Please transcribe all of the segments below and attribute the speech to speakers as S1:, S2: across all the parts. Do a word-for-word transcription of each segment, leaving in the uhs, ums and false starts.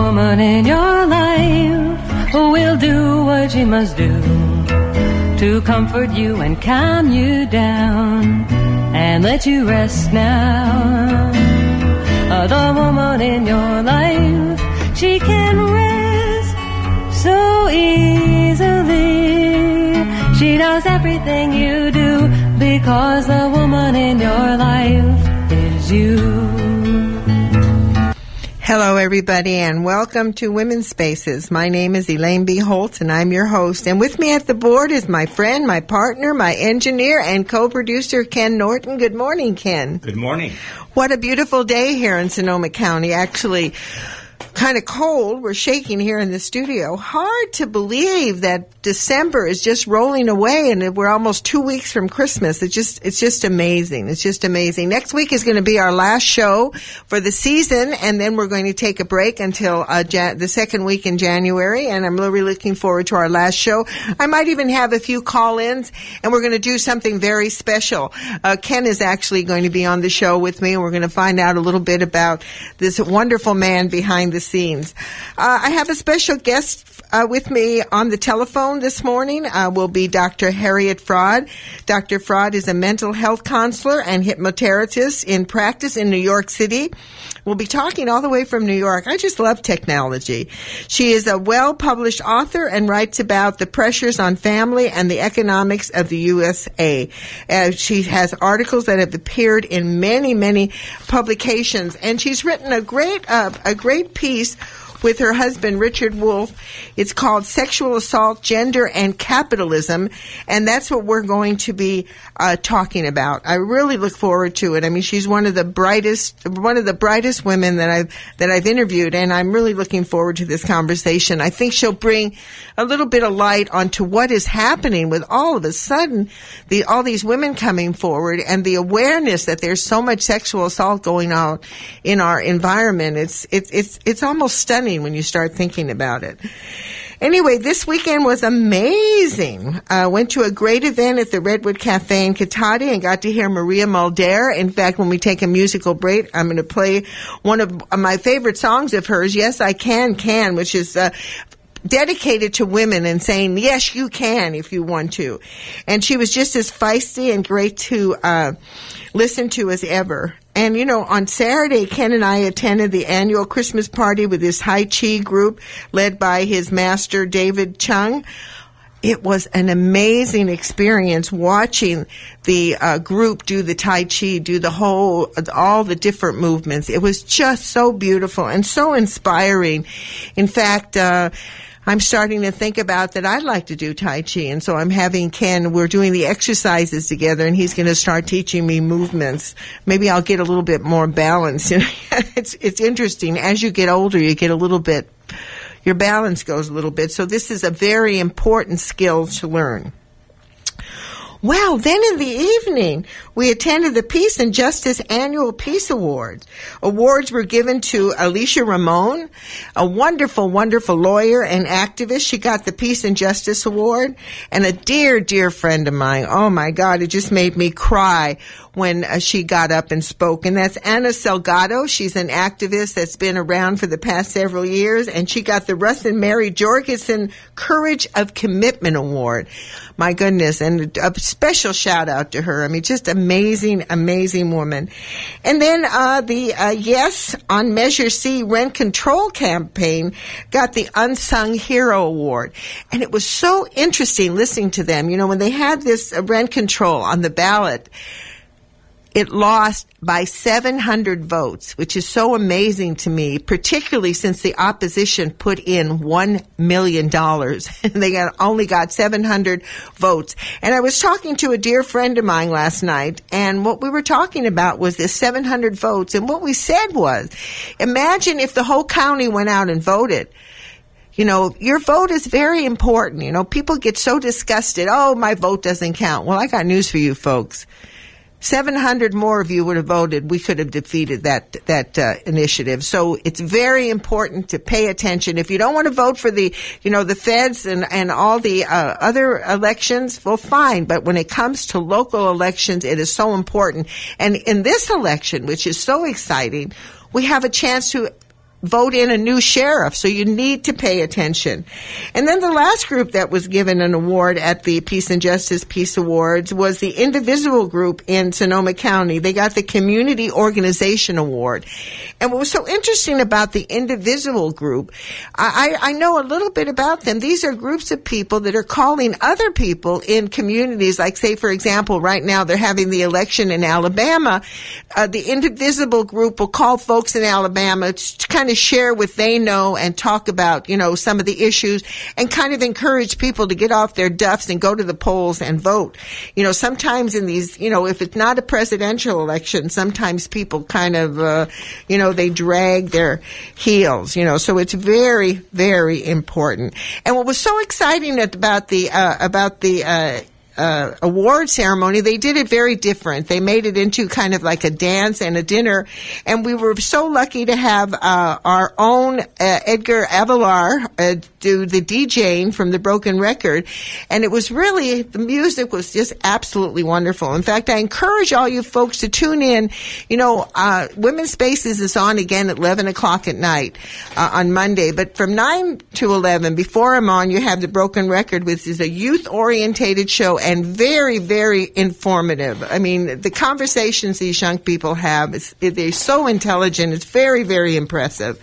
S1: woman in your life who will do what she must do to comfort you and calm you down and let you rest now. Uh, the woman in your life, she can rest so easily. She knows everything you do because the woman in your life is you.
S2: Hello, everybody, and welcome to Women's Spaces. My name is Elaine B. Holtz, and I'm your host. And with me at the board is my friend, my partner, my engineer, and co-producer, Ken Norton. Good morning, Ken.
S3: Good morning.
S2: What a beautiful day here in Sonoma County. Actually, kind of cold. We're shaking here in the studio. Hard to believe that December is just rolling away and we're almost two weeks from Christmas. It's just, it's just amazing. It's just amazing. Next week is going to be our last show for the season, and then we're going to take a break until uh, Jan- the second week in January, and I'm really looking forward to our last show. I might even have a few call-ins, and we're going to do something very special. Uh, Ken is actually going to be on the show with me, and we're going to find out a little bit about this wonderful man behind the scenes. Uh, I have a special guest uh, with me on the telephone this morning. Uh, will be Doctor Harriet Fraad. Doctor Fraad is a mental health counselor and hypnotherapist in practice in New York City. We'll be talking all the way from New York. I just love technology. She is a well-published author and writes about the pressures on family and the economics of the U S A. Uh, she has articles that have appeared in many, many publications, and she's written a great, uh, a great piece with her husband, Richard Wolff. It's called Sexual Assault, Gender, and Capitalism, and that's what we're going to be uh, talking about. I really look forward to it. I mean, she's one of the brightest, one of the brightest women that I've that I've interviewed, and I'm really looking forward to this conversation. I think she'll bring a little bit of light onto what is happening with all of a sudden the all these women coming forward and the awareness that there's so much sexual assault going on in our environment. It's it's it's it's almost stunning when you start thinking about it. Anyway, this weekend was amazing. I uh, went to a great event at the Redwood Cafe in Cotati and got to hear Maria Mulder. In fact, when we take a musical break, I'm going to play one of my favorite songs of hers, Yes, I Can, Can, which is uh, dedicated to women and saying, yes, you can if you want to. And she was just as feisty and great to uh, listen to as ever. And, you know, on Saturday, Ken and I attended the annual Christmas party with his Tai Chi group led by his master, David Chung. It was an amazing experience watching the uh, group do the Tai Chi, do the whole, all the different movements. It was just so beautiful and so inspiring. In fact, uh, I'm starting to think about that I'd like to do Tai Chi, and so I'm having Ken, we're doing the exercises together, and he's going to start teaching me movements. Maybe I'll get a little bit more balance. it's, it's interesting. As you get older, you get a little bit, your balance goes a little bit. So this is a very important skill to learn. Well, then in the evening, we attended the Peace and Justice Annual Peace Awards. Awards were given to Alicia Ramon, a wonderful, wonderful lawyer and activist. She got the Peace and Justice Award. And a dear, dear friend of mine, oh my God, it just made me cry when uh, she got up and spoke. And that's Anna Salgado. She's an activist that's been around for the past several years. And she got the Russ and Mary Jorgensen Courage of Commitment Award. My goodness. And a special shout out to her. I mean, just amazing, amazing woman. And then uh, the uh, Yes on Measure C Rent Control campaign got the Unsung Hero Award. And it was so interesting listening to them. You know, when they had this uh, rent control on the ballot, it lost by seven hundred votes, which is so amazing to me, particularly since the opposition put in one million dollars. They got, only got seven hundred votes. And I was talking to a dear friend of mine last night, and what we were talking about was this seven hundred votes. And what we said was, imagine if the whole county went out and voted. You know, your vote is very important. You know, people get so disgusted. Oh, my vote doesn't count. Well, I got news for you folks. seven hundred more of you would have voted. We could have defeated that that uh, initiative. So it's very important to pay attention. If you don't want to vote for the, you know, the feds and, and all the uh, other elections, well, fine. But when it comes to local elections, it is so important. And in this election, which is so exciting, we have a chance to vote in a new sheriff, so you need to pay attention. And then the last group that was given an award at the Peace and Justice Peace Awards was the Indivisible group in Sonoma County. They got the Community Organization Award. And what was so interesting about the Indivisible group, I, I know a little bit about them. These are groups of people that are calling other people in communities, like, say, for example, right now they're having the election in Alabama. Uh, the Indivisible group will call folks in Alabama to kind of share what they know and talk about, you know, some of the issues and kind of encourage people to get off their duffs and go to the polls and vote. You know, sometimes in these, you know, if it's not a presidential election, sometimes people kind of, uh, you know, they drag their heels, you know, so it's very, very important. And what was so exciting about the, uh, about the, uh, Uh, award ceremony, they did it very different. They made it into kind of like a dance and a dinner, and we were so lucky to have uh, our own uh, Edgar Avalar uh, do the DJing from the Broken Record, and it was really, the music was just absolutely wonderful. In fact, I encourage all you folks to tune in. You know, uh, Women's Spaces is on again at eleven o'clock at night uh, on Monday, but from nine to eleven, before I'm on, you have the Broken Record, which is a youth-orientated show, and very, very informative. I mean, the conversations these young people have, is, they're so intelligent. It's very, very impressive.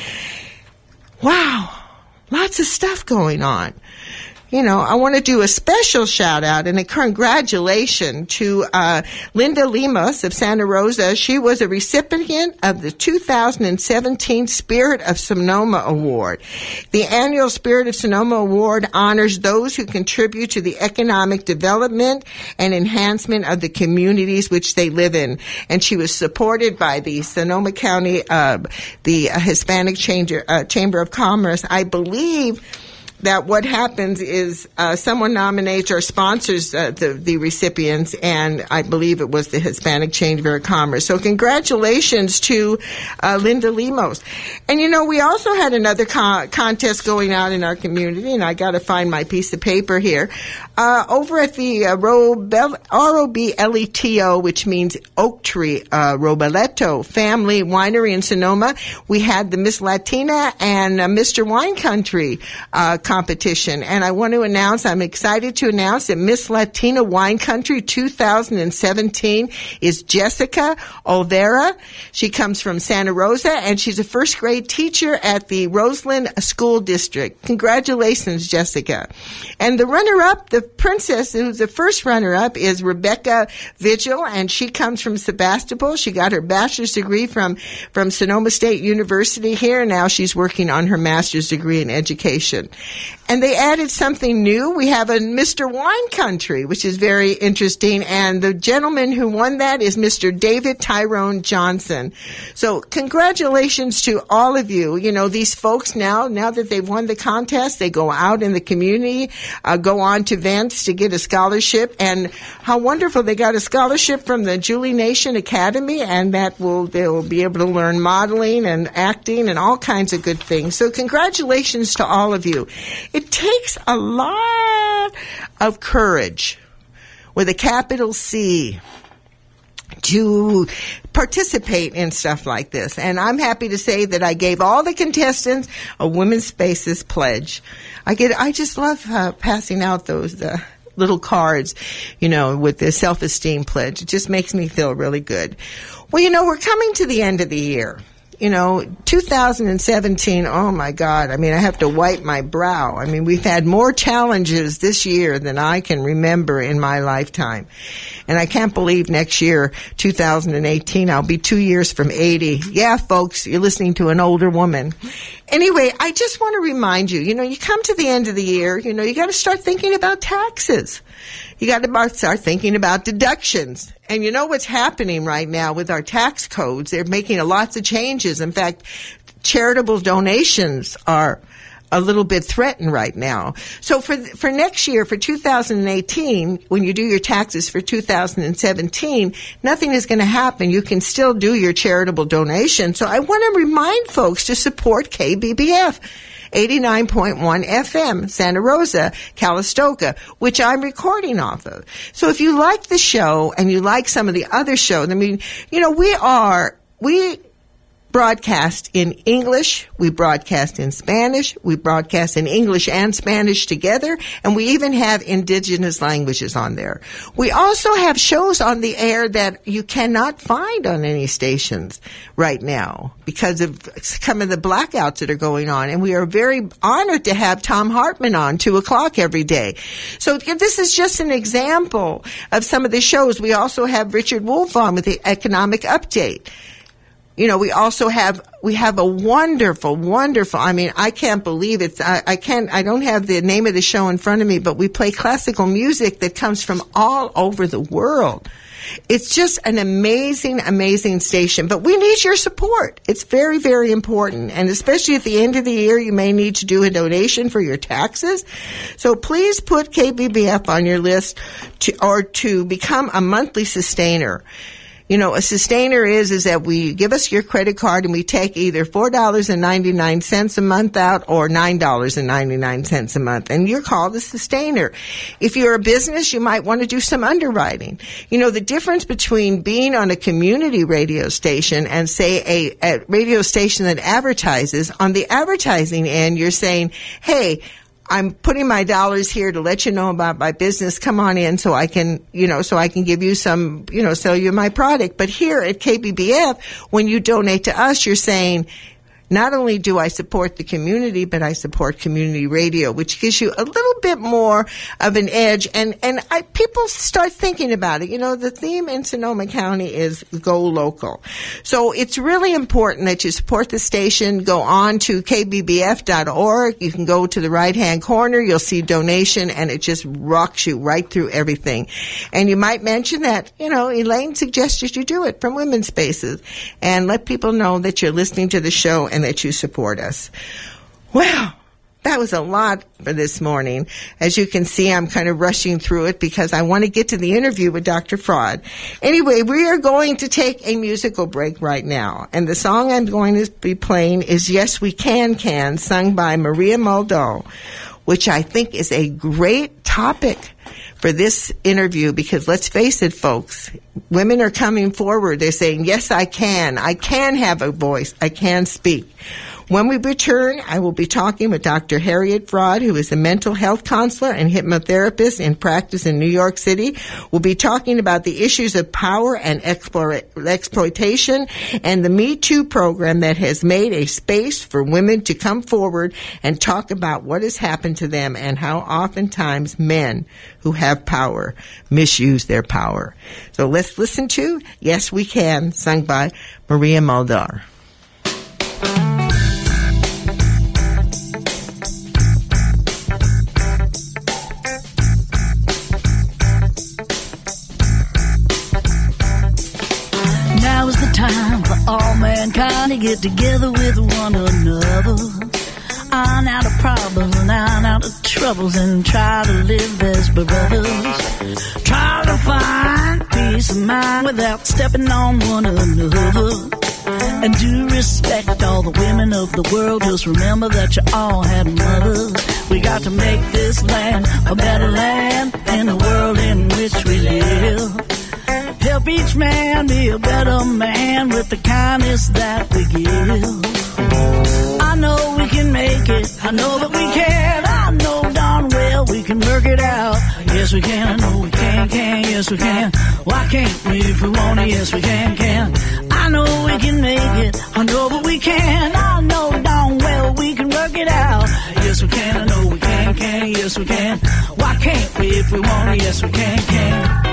S2: Wow. Lots of stuff going on. You know, I want to do a special shout out and a congratulations to uh, Linda Lemus of Santa Rosa. She was a recipient of the two thousand seventeen Spirit of Sonoma Award. The annual Spirit of Sonoma Award honors those who contribute to the economic development and enhancement of the communities which they live in. And she was supported by the Sonoma County, uh, the Hispanic Chamber, uh, Chamber of Commerce. I believe that what happens is uh, someone nominates or sponsors uh, the, the recipients, and I believe it was the Hispanic Chamber of Commerce. So congratulations to uh, Linda Lemos. And, you know, we also had another co- contest going on in our community, and I got to find my piece of paper here. Uh, over at the uh, Robel- R O B L E T O, which means Oak Tree uh, Robeletto Family Winery in Sonoma, we had the Miss Latina and uh, Mister Wine Country uh, competition. And I want to announce, I'm excited to announce that Miss Latina Wine Country two thousand seventeen is Jessica Olvera. She comes from Santa Rosa, and she's a first grade teacher at the Roseland School District. Congratulations, Jessica. And the runner-up, the princess, who's the first runner-up, is Rebecca Vigil, and she comes from Sebastopol. She got her bachelor's degree from, from Sonoma State University here, and now she's working on her master's degree in education. And they added something new. We have a Mister Wine Country, which is very interesting, and the gentleman who won that is Mister David Tyrone Johnson. So congratulations to all of you. You know, these folks now, now that they've won the contest, they go out in the community, uh, go on to events to get a scholarship, and how wonderful, they got a scholarship from the Julie Nation Academy, and that will, they will be able to learn modeling and acting and all kinds of good things. So congratulations to all of you. It takes a lot of courage with a capital C to participate in stuff like this. And I'm happy to say that I gave all the contestants a Women's Spaces pledge. I get, I just love uh, passing out those uh, little cards, you know, with the self-esteem pledge. It just makes me feel really good. Well, you know, we're coming to the end of the year. You know, two thousand seventeen, oh my God, I mean, I have to wipe my brow. I mean, we've had more challenges this year than I can remember in my lifetime. And I can't believe next year, two thousand eighteen, I'll be two years from eighty. Yeah, folks, you're listening to an older woman. Anyway, I just want to remind you, you know, you come to the end of the year, you know, you got to start thinking about taxes. You got to start thinking about deductions. And you know what's happening right now with our tax codes? They're making lots of changes. In fact, charitable donations are a little bit threatened right now. So for for next year, for two thousand eighteen, when you do your taxes for two thousand seventeen, nothing is going to happen. You can still do your charitable donation. So I want to remind folks to support K B B F. eighty-nine point one F M, Santa Rosa, Calistoga, which I'm recording off of. So if you like the show and you like some of the other shows, I mean, you know, we are, we broadcast in English, we broadcast in Spanish, we broadcast in English and Spanish together, and we even have indigenous languages on there. We also have shows on the air that you cannot find on any stations right now because of some of the blackouts that are going on, and we are very honored to have Thom Hartmann on two o'clock every day. So this is just an example of some of the shows. We also have Richard Wolff on with the Economic Update. You know, we also have, we have a wonderful, wonderful, I mean, I can't believe it. I, I can't, I don't have the name of the show in front of me, but we play classical music that comes from all over the world. It's just an amazing, amazing station, but we need your support. It's very, very important. And especially at the end of the year, you may need to do a donation for your taxes. So please put K B B F on your list to, or to become a monthly sustainer. You know, a sustainer is, is that we give us your credit card and we take either four dollars and ninety-nine cents a month out or nine dollars and ninety-nine cents a month. And you're called a sustainer. If you're a business, you might want to do some underwriting. You know, the difference between being on a community radio station and, say, a, a radio station that advertises, on the advertising end, you're saying, hey, I'm putting my dollars here to let you know about my business. Come on in so I can, you know, so I can give you some, you know, sell you my product. But here at K B B F, when you donate to us, you're saying, not only do I support the community, but I support community radio, which gives you a little bit more of an edge. And, and I, people start thinking about it. You know, the theme in Sonoma County is go local. So it's really important that you support the station. Go on to K B B F dot org. You can go to the right-hand corner. You'll see donation, and it just rocks you right through everything. And you might mention that, you know, Elaine suggested you do it from Women's Spaces, and let people know that you're listening to the show and that you support us. Well, that was a lot for this morning. As you can see, I'm kind of rushing through it because I want to get to the interview with Doctor Fraud. Anyway, we are going to take a musical break right now. And the song I'm going to be playing is Yes We Can Can, sung by Maria Muldaur, which I think is a great topic for this interview because let's face it, folks, women are coming forward. They're saying, yes, I can. I can have a voice. I can speak. When we return, I will be talking with Doctor Harriet Fraud, who is a mental health counselor and hypnotherapist in practice in New York City. We'll be talking about the issues of power and explo- exploitation and the Me Too program that has made a space for women to come forward and talk about what has happened to them and how oftentimes men who have power misuse their power. So let's listen to Yes We Can, sung by Maria Muldaur.
S3: Now is the time for all mankind to get together with one another. Iron out of problems and iron out of troubles and try to live as brothers. Try to find peace of mind without stepping on one another. And do respect all the women of the world. Just remember that you all had mothers. We got to make this land a better land in the world in which we live. Help each man be a better man with the kindness that we give. I know we can make it. I know that we can. I know darn well we can work it out. Yes, we can. I know we can, can. Yes, we can. Why can't we if we want to? Yes, we can, can. I know we can make it. I know that we can. I know darn well we can work it out. Yes, we can. I know we can, can. Yes, we can. Why can't we if we want to? Yes, we can, can.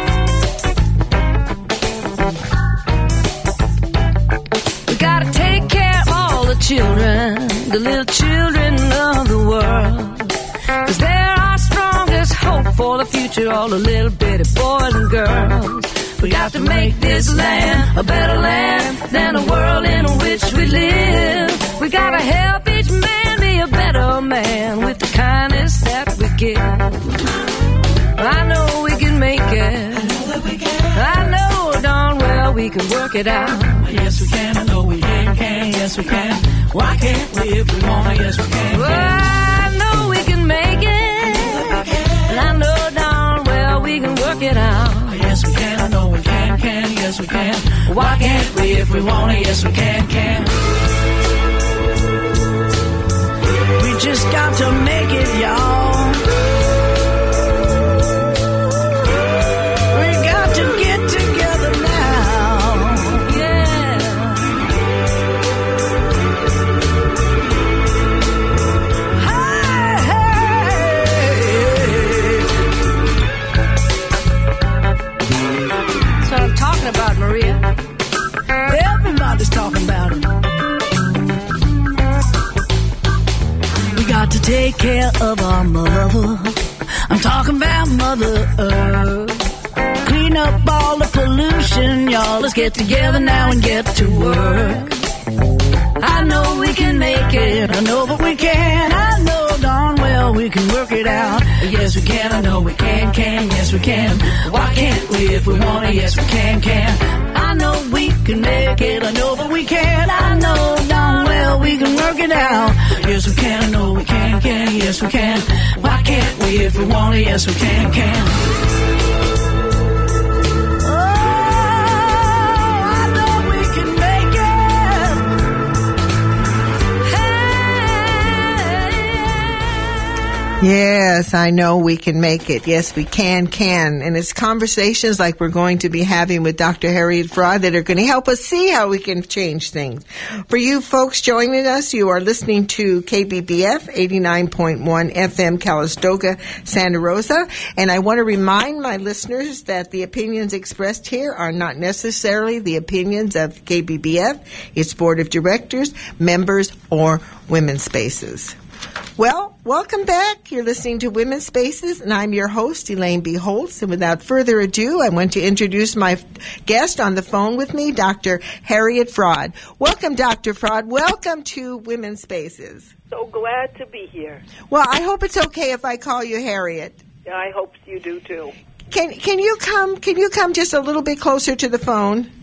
S3: Gotta take care of all the children, the little children of the world. Cause they're our strongest hope for the future, all the little bitty boys and girls. We got to make this land a better land than the world in which we live. We gotta help each man be a better man with the kindness that we give. I know we can make it. I know that we can. I know darn well we can work it out. Yes, we can. I know we can, can. Yes, we can. Why can't we if we want to? Yes, we can, can. Well, I know we can make it. And I know darn well we can work it out. Yes, we can. I know we can, can, yes we can. Why can't we if we wanna? Yes we can, can. We just got to make it, y'all. We got to get together now. Yeah. Hey, hey. That's what I'm talking about, Maria. Everybody's talking about it. Got to take care of our mother. I'm talking about Mother Earth. Clean up all the pollution, y'all. Let's get together now and get to work. I know we can make it. I know that we can. I know darn well we can work it out. Yes, we can. I know we can, can. Yes, we can. Why can't we if we want to? Yes, we can, can. I know we can make it. I know that we can. I know darn well we can work it out. Yes, we can. I know we can, can. Yes, we can. Why can't we if we want to? Yes, we can, can.
S2: Yes, I know we can make it. Yes, we can, can. And it's conversations like we're going to be having with Doctor Harriet Fraad that are going to help us see how we can change things. For you folks joining us, you are listening to K B B F eighty-nine point one F M Calistoga, Santa Rosa. And I want to remind my listeners that the opinions expressed here are not necessarily the opinions of K B B F, its board of directors, members, or Women's Spaces. Well, welcome back. You're listening to Women's Spaces, and I'm your host, Elaine B. Holtz. And without further ado, I want to introduce my guest on the phone with me, Doctor Harriet Fraad. Welcome, Doctor Fraad. Welcome to Women's Spaces.
S4: So glad to be here.
S2: Well, I hope it's okay if I call you Harriet.
S4: Yeah, I hope you do too.
S2: Can can you come? Can you come just a little bit closer to the phone?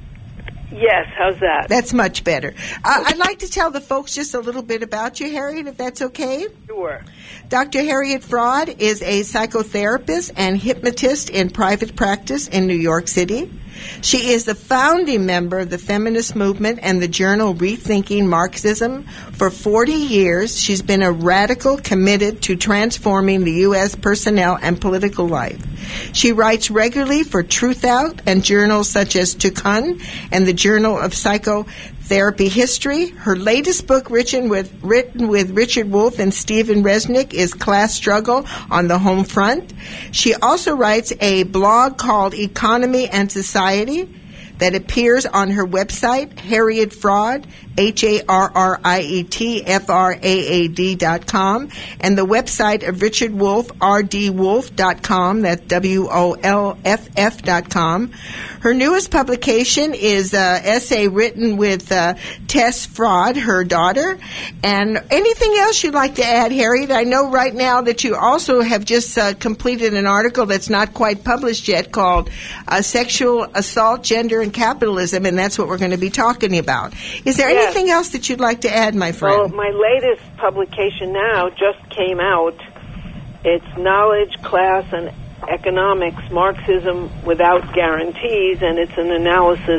S4: Yes, how's that?
S2: That's much better. Uh, I'd like to tell the folks just a little bit about you, Harriet, if that's okay.
S4: Sure.
S2: Doctor Harriet Fraad is a psychotherapist and hypnotist in private practice in New York City. She is the founding member of the feminist movement and the journal Rethinking Marxism. For forty years, she's been a radical committed to transforming the U S personnel and political life. She writes regularly for Truth Out and journals such as Tukun and the Journal of Psychotherapy History. Her latest book, written with, written with Richard Wolff and Stephen Resnick, is Class Struggle on the Home Front. She also writes a blog called Economy and Society that appears on her website, Harriet Fraad, H A R R I E T F R A A D dot com, and the website of Richard Wolff, R D Wolff dot com, that's W O L F F dot com. Her newest publication is an essay written with uh, Tess Fraad, her daughter. And anything else you'd like to add, Harriet? I know right now that you also have just uh, completed an article that's not quite published yet called uh, Sexual Assault, Gender, and Capitalism, and that's what we're going to be talking about. Is there
S4: yes.
S2: anything else that you'd like to add, my friend?
S4: Well, my latest publication now just came out. It's Knowledge, Class, and Economics, Marxism Without Guarantees, and it's an analysis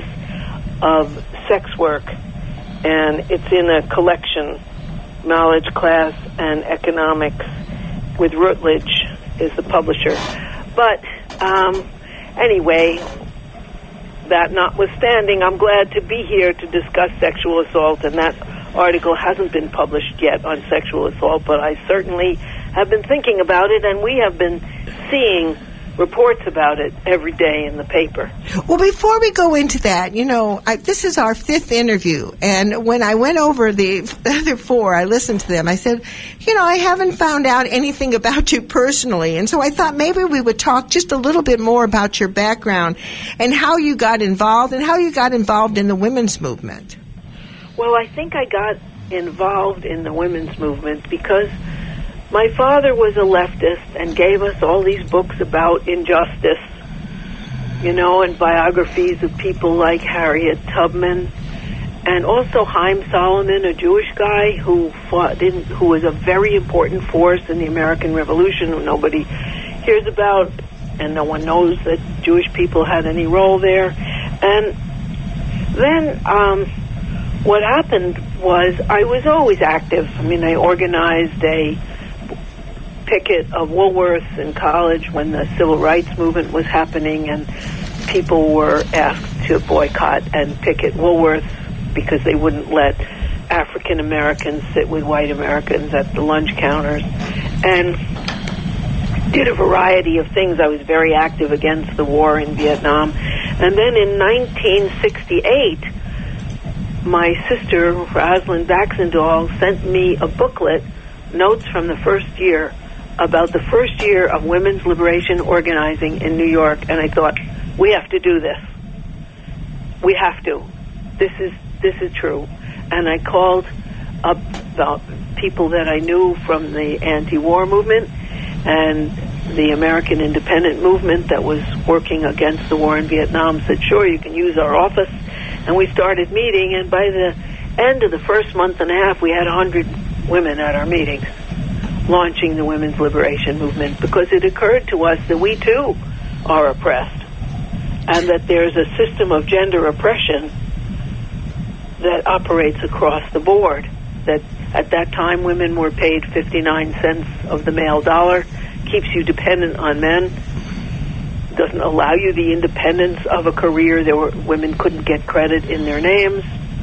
S4: of sex work. And it's in a collection, Knowledge, Class, and Economics, with Routledge is the publisher. But um, anyway, that notwithstanding, I'm glad to be here to discuss sexual assault, and that article hasn't been published yet on sexual assault, but I certainly have been thinking about it, and we have been seeing reports about it every day in the paper.
S2: Well, before we go into that, you know, I, this is our fifth interview, and when I went over the other four, I listened to them. I said, you know, I haven't found out anything about you personally, and so I thought maybe we would talk just a little bit more about your background and how you got involved and how you got involved in the women's movement.
S4: Well, I think I got involved in the women's movement because my father was a leftist and gave us all these books about injustice, you know, and biographies of people like Harriet Tubman, and also Haim Solomon, a Jewish guy who fought in, who was a very important force in the American Revolution, who nobody hears about and no one knows that Jewish people had any role there. And then um, what happened was I was always active. I mean, I organized a picket of Woolworths in college when the civil rights movement was happening, and people were asked to boycott and picket Woolworths because they wouldn't let African Americans sit with white Americans at the lunch counters, and did a variety of things. I was very active against the war in Vietnam. And then in nineteen sixty-eight, my sister, Rosalind Baxendall, sent me a booklet, Notes from the First Year, about the first year of women's liberation organizing in New York. And I thought, we have to do this. We have to. This is this is true. And I called up the people that I knew from the anti-war movement and the American independent movement that was working against the war in Vietnam, said, sure, you can use our office. And we started meeting, and by the end of the first month and a half, we had one hundred women at our meetings launching the women's liberation movement, because it occurred to us that we, too, are oppressed, and that there's a system of gender oppression that operates across the board, that at that time women were paid fifty-nine cents of the male dollar, keeps you dependent on men, doesn't allow you the independence of a career. There were women couldn't get credit in their names.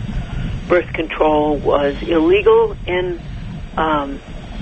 S4: Birth control was illegal in um,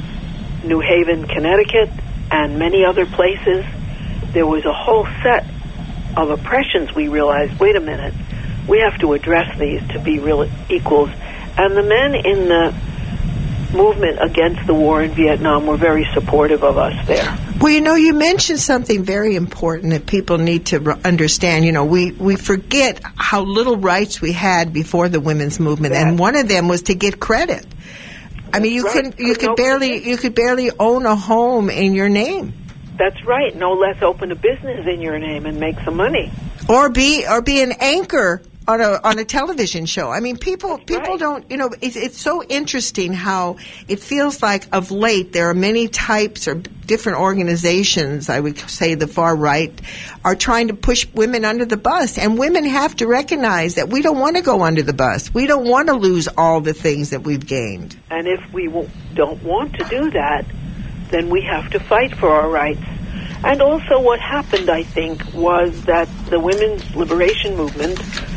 S4: New Haven, Connecticut, and many other places. There was a whole set of oppressions. We realized, wait a minute, we have to address these to be real equals. And the men in the movement against the war in Vietnam were very supportive of us there.
S2: Well, you know, you mentioned something very important that people need to r- understand. You know, we, we forget how little rights we had before the women's movement,
S4: Yes.
S2: and one of them was to get credit. I mean, you
S4: Right.
S2: couldn't, you
S4: Could
S2: could
S4: no
S2: barely,
S4: credit.
S2: you could barely own a home in your name,
S4: That's right. No less open a business in your name and make some money.
S2: or be, or be an anchor on a on a television show. I mean, people people
S4: right.
S2: don't, you know, it's it's so interesting how it feels like of late there are many types or different organizations, I would say the far right, are trying to push women under the bus, and women have to recognize that we don't want to go under the bus. We don't want to lose all the things that we've gained.
S4: And if we w- don't want to do that, then we have to fight for our rights. And also what happened, I think, was that the women's liberation movement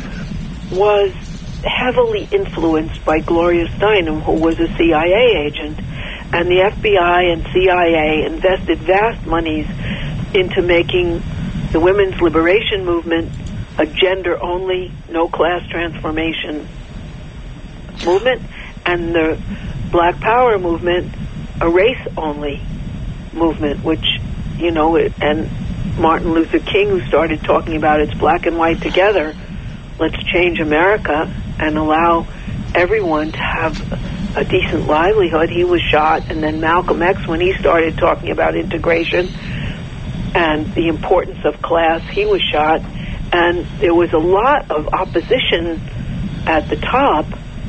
S4: was heavily influenced by Gloria Steinem, who was a C I A agent. And the F B I and C I A invested vast monies into making the women's liberation movement a gender-only, no-class transformation movement, and the Black Power movement a race-only movement, which, you know, it, and Martin Luther King, who started talking about it's black and white together, let's change America and allow everyone to have a decent livelihood. He was shot, and then Malcolm X, when he started talking about integration and the importance of class, he was shot, and there was a lot of opposition at the top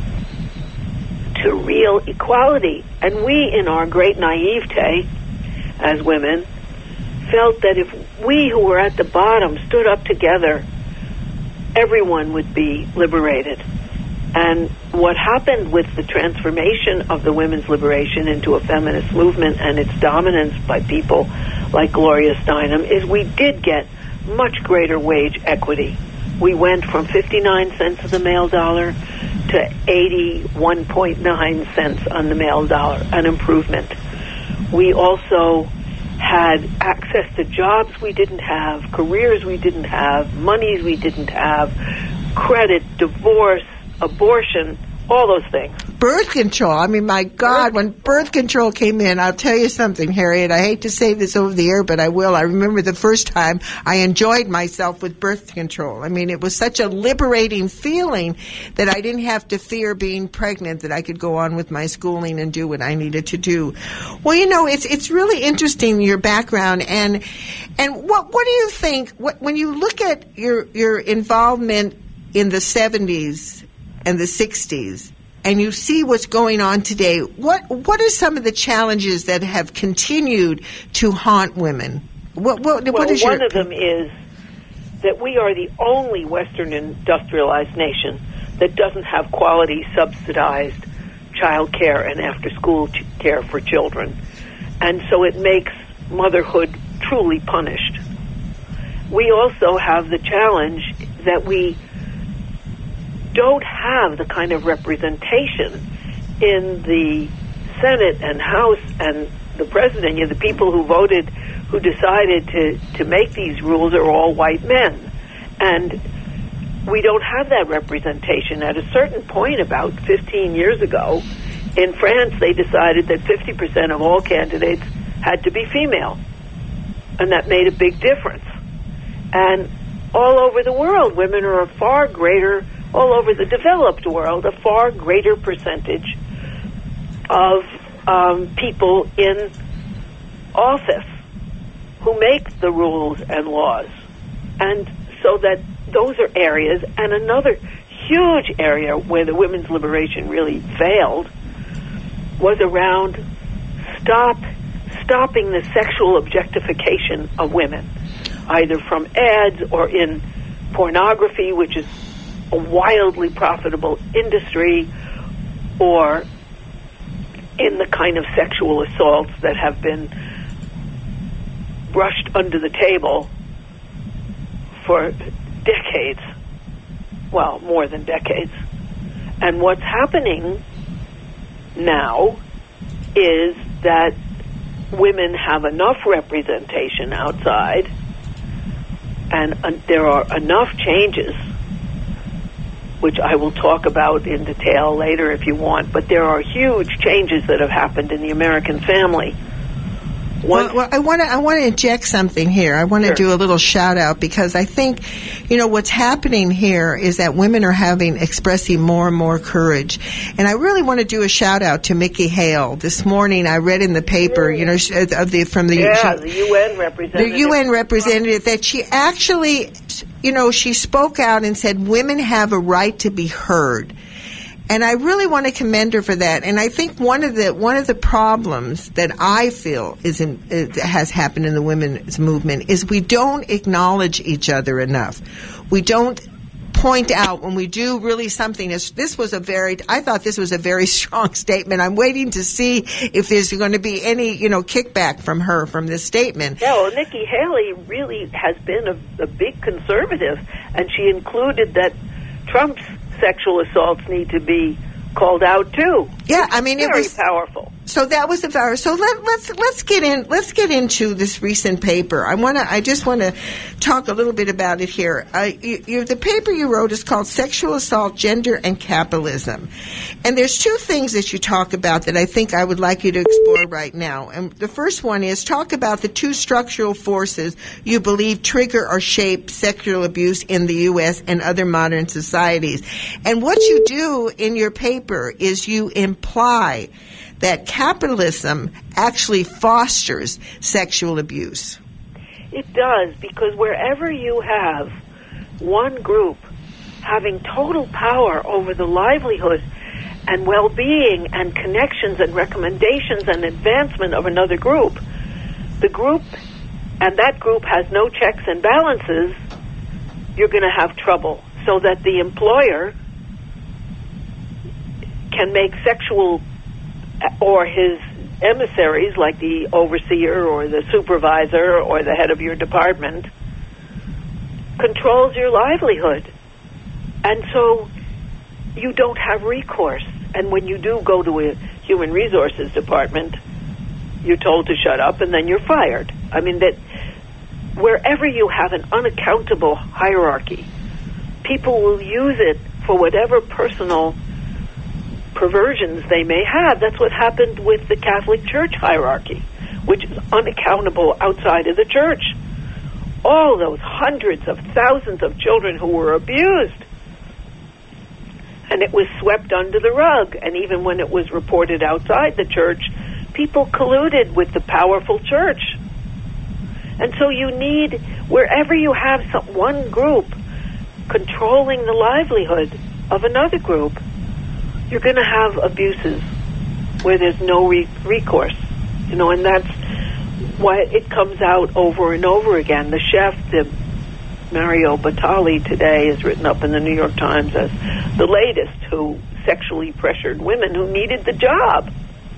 S4: to real equality. And we, in our great naivete as women, felt that if we who were at the bottom stood up together, everyone would be liberated. And what happened with the transformation of the women's liberation into a feminist movement and its dominance by people like Gloria Steinem is we did get much greater wage equity. We went from fifty-nine cents of the male dollar to eighty-one point nine cents on the male dollar, an improvement. We also had access to jobs we didn't have, careers we didn't have, monies we didn't have, credit, divorce, abortion, all those things.
S2: Birth control. I mean, my God, when birth control came in, I'll tell you something, Harriet. I hate to say this over the air, but I will. I remember the first time I enjoyed myself with birth control. I mean, it was such a liberating feeling that I didn't have to fear being pregnant, that I could go on with my schooling and do what I needed to do. Well, you know, it's it's really interesting, your background, and and what what do you think, what, when you look at your your involvement in the seventies and the sixties, and you see what's going on today, what what are some of the challenges that have continued to haunt women? What, what,
S4: well,
S2: what is
S4: one
S2: your...
S4: of them is that we are the only Western industrialized nation that doesn't have quality subsidized child care and after-school ch- care for children. And so it makes motherhood truly punished. We also have the challenge that we don't have the kind of representation in the Senate and House and the President. You know, the people who voted, who decided to, to make these rules are all white men. And we don't have that representation. At a certain point, about fifteen years ago, in France, they decided that fifty percent of all candidates had to be female. And that made a big difference. And all over the world, women are a far greater, all over the developed world, a far greater percentage of um, people in office who make the rules and laws. And so that those are areas. And another huge area where the women's liberation really failed was around stop stopping the sexual objectification of women, either from ads or in pornography, which is a wildly profitable industry, or in the kind of sexual assaults that have been brushed under the table for decades, well, more than decades. And what's happening now is that women have enough representation outside, and uh, there are enough changes, which I will talk about in detail later if you want, but there are huge changes that have happened in the American family.
S2: Well, well, I want to I want to inject something here. I want to
S4: Sure.
S2: do a little shout out because I think, you know, what's happening here is that women are having expressing more and more courage, and I really want to do a shout out to Mickey Hale. This morning, I read in the paper, you know, of the from the
S4: yeah,
S2: she,
S4: the U N representative,
S2: the U N representative, that she actually, you know, she spoke out and said women have a right to be heard. And I really want to commend her for that. And I think one of the one of the problems that I feel is in, uh, has happened in the women's movement is we don't acknowledge each other enough. We don't point out when we do really something. As this was a very, I thought this was a very strong statement. I'm waiting to see if there's going to be any, you know, kickback from her from this statement.
S4: Yeah, well, Nikki Haley really has been a, a big conservative, and she included that Trump's sexual assaults need to be called out too.
S2: Yeah, I mean,
S4: Very
S2: it was
S4: powerful.
S2: So that was the virus. So let, let's let's get in. Let's get into this recent paper. I want to. I just want to talk a little bit about it here. Uh, you, you, the paper you wrote is called "Sexual Assault, Gender, and Capitalism," and there's two things that you talk about that I think I would like you to explore right now. And the first one is talk about the two structural forces you believe trigger or shape sexual abuse in the U S and other modern societies. And what you do in your paper is you imply that capitalism actually fosters sexual abuse.
S4: It does, because wherever you have one group having total power over the livelihood and well-being and connections and recommendations and advancement of another group, the group, and that group has no checks and balances, you're going to have trouble. So that the employer can make sexual, or his emissaries, like the overseer or the supervisor or the head of your department, controls your livelihood. And so you don't have recourse. And when you do go to a human resources department, you're told to shut up and then you're fired. I mean, that wherever you have an unaccountable hierarchy, people will use it for whatever personal perversions they may have. That's what happened with the Catholic Church hierarchy, which is unaccountable outside of the church. All those hundreds of thousands of children who were abused, and it was swept under the rug. And even when it was reported outside the church, people colluded with the powerful church. And so you need, wherever you have some, one group controlling the livelihood of another group, you're going to have abuses where there's no re- recourse, you know, and that's why it comes out over and over again. The chef, the Mario Batali, today is written up in the New York Times as the latest who sexually pressured women who needed the job.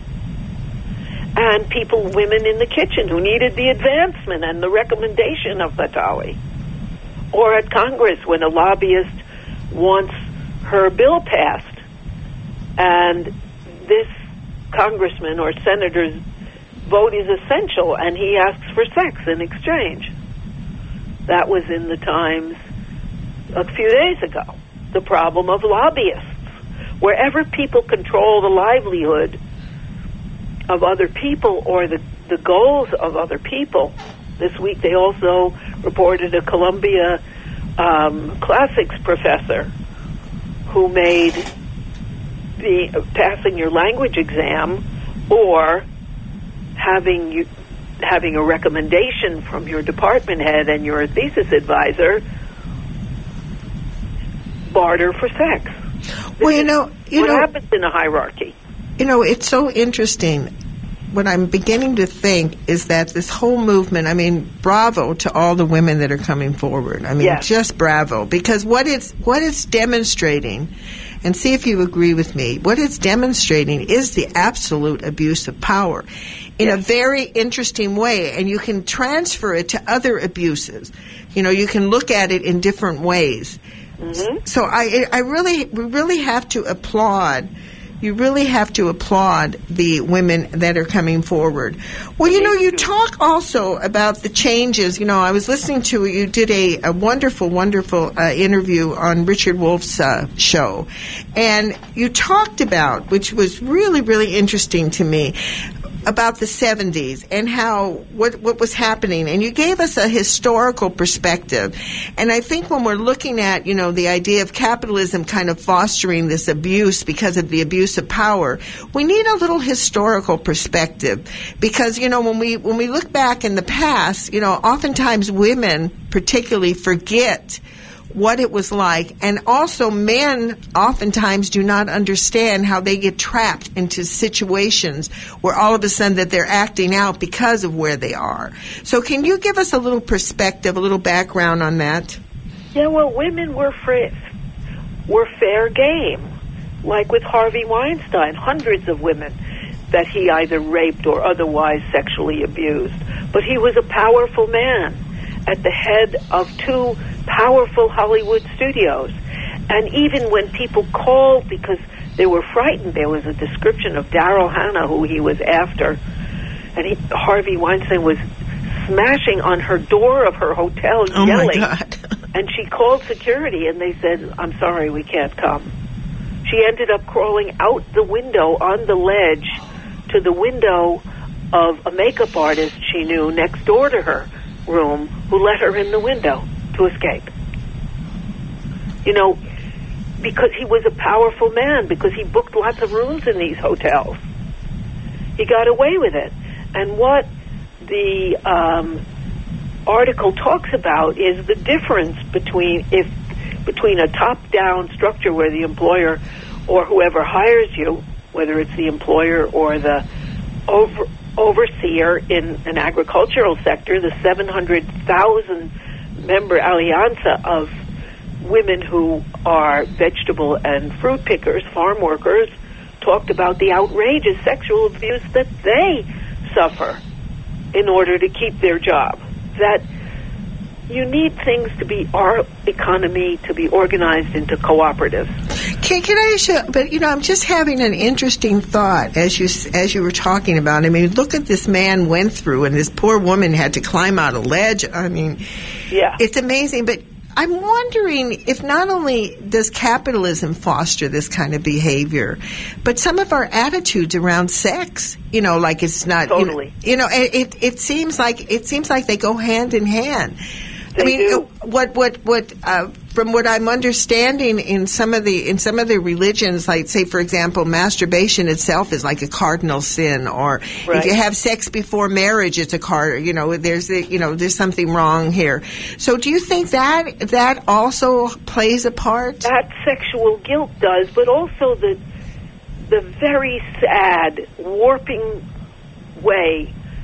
S4: And people, women in the kitchen who needed the advancement and the recommendation of Batali. Or at Congress when a lobbyist wants her bill passed and this congressman or senator's vote is essential and he asks for sex in exchange. That was in the Times a few days ago. The problem of lobbyists. Wherever people control the livelihood of other people or the, the goals of other people. This week they also reported a Columbia um, classics professor who made the passing your language exam or having you having a recommendation from your department head and your thesis advisor barter for sex.
S2: Well, you know, you
S4: what
S2: know,
S4: happens in a hierarchy?
S2: You know, it's so interesting. What I'm beginning to think is that this whole movement, I mean, bravo to all the women that are coming forward. I mean,
S4: yes.
S2: just bravo. Because what it's, what it's demonstrating, and see if you agree with me, what it's demonstrating is the absolute abuse of power in yes. a very interesting way. And you can transfer it to other abuses. You know, you can look at it in different ways. Mm-hmm. So I, I really, we really have to applaud You really have to applaud the women that are coming forward. Well, you know, you talk also about the changes. You know, I was listening to, you did a, a wonderful, wonderful uh, interview on Richard Wolff's uh, show. And you talked about, which was really, really interesting to me, about the seventies and how what what was happening, and you gave us a historical perspective. And I think when we're looking at, you know, the idea of capitalism kind of fostering this abuse because of the abuse of power, we need a little historical perspective, because, you know, when we when we look back in the past, you know, oftentimes women particularly forget what it was like, and also men oftentimes do not understand how they get trapped into situations where all of a sudden that they're acting out because of where they are. So can you give us a little perspective, a little background on that?
S4: Yeah, well, women were free, were fair game. Like with Harvey Weinstein, hundreds of women that he either raped or otherwise sexually abused. But he was a powerful man at the head of two powerful Hollywood studios. And even when people called because they were frightened, there was a description of Daryl Hannah, who he was after, and he, Harvey Weinstein was smashing on her door of her hotel,
S2: oh
S4: yelling.
S2: My God.
S4: And she called security, and they said, "I'm sorry, we can't come." She ended up crawling out the window on the ledge to the window of a makeup artist she knew next door to her room, who let her in the window to escape. You know, because he was a powerful man, because he booked lots of rooms in these hotels. He got away with it. And what the um, article talks about is the difference between if between a top-down structure where the employer or whoever hires you, whether it's the employer or the over, overseer in an agricultural sector, the seven hundred thousand member Alianza of women who are vegetable and fruit pickers, farm workers, talked about the outrageous sexual abuse that they suffer in order to keep their job. That you need things to be, our economy to be organized into cooperatives.
S2: Can, can I ask you, but you know, I'm just having an interesting thought as you as you were talking about. I mean, look at this man went through, and this poor woman had to climb out a ledge. I mean,
S4: yeah,
S2: it's amazing. But I'm wondering if not only does capitalism foster this kind of behavior, but some of our attitudes around sex. You know, like it's not
S4: totally.
S2: You know, you know it it seems like it seems like they go hand in hand.
S4: They
S2: I mean,
S4: do.
S2: what what what uh, from what I'm understanding in some of the in some of the religions, like say for example, masturbation itself is like a cardinal sin, or
S4: right.
S2: if you have sex before marriage, it's a card. You know, there's a, you know there's something wrong here. So, do you think that that also plays a part?
S4: That sexual guilt does, but also the the very sad warping way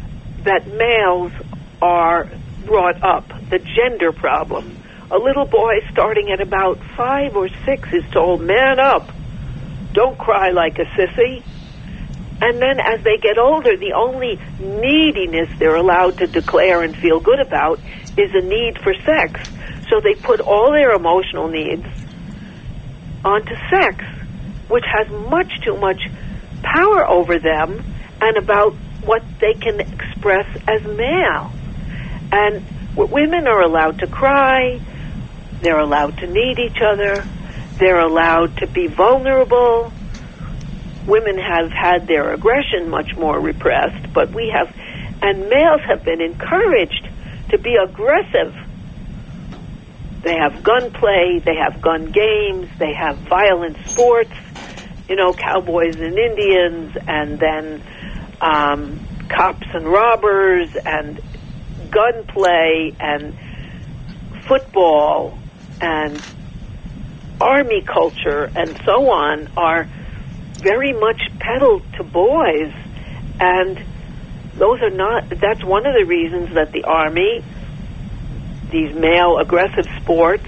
S4: that males are brought up, the gender problem. A little boy starting at about five or six is told, man up, don't cry like a sissy. And then as they get older, the only neediness they're allowed to declare and feel good about is a need for sex. So they put all their emotional needs onto sex, which has much too much power over them and about what they can express as male. And women are allowed to cry, they're allowed to need each other, they're allowed to be vulnerable. Women have had their aggression much more repressed, but we have, and males have been encouraged to be aggressive. They have gunplay, they have gun games, they have violent sports, you know, cowboys and Indians, and then um, cops and robbers, and gunplay, and football, and army culture, and so on, are very much peddled to boys. And those are not, that's one of the reasons that the Army, these male aggressive sports,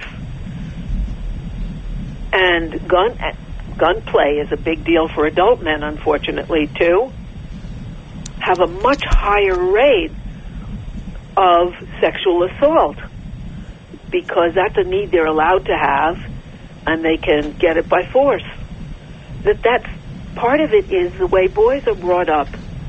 S4: and gun gunplay is a big deal for adult men, unfortunately, too, have a much higher rate of sexual assault, because that's a need they're allowed to have, and they can get it by force. That that's part of it is the way boys are brought up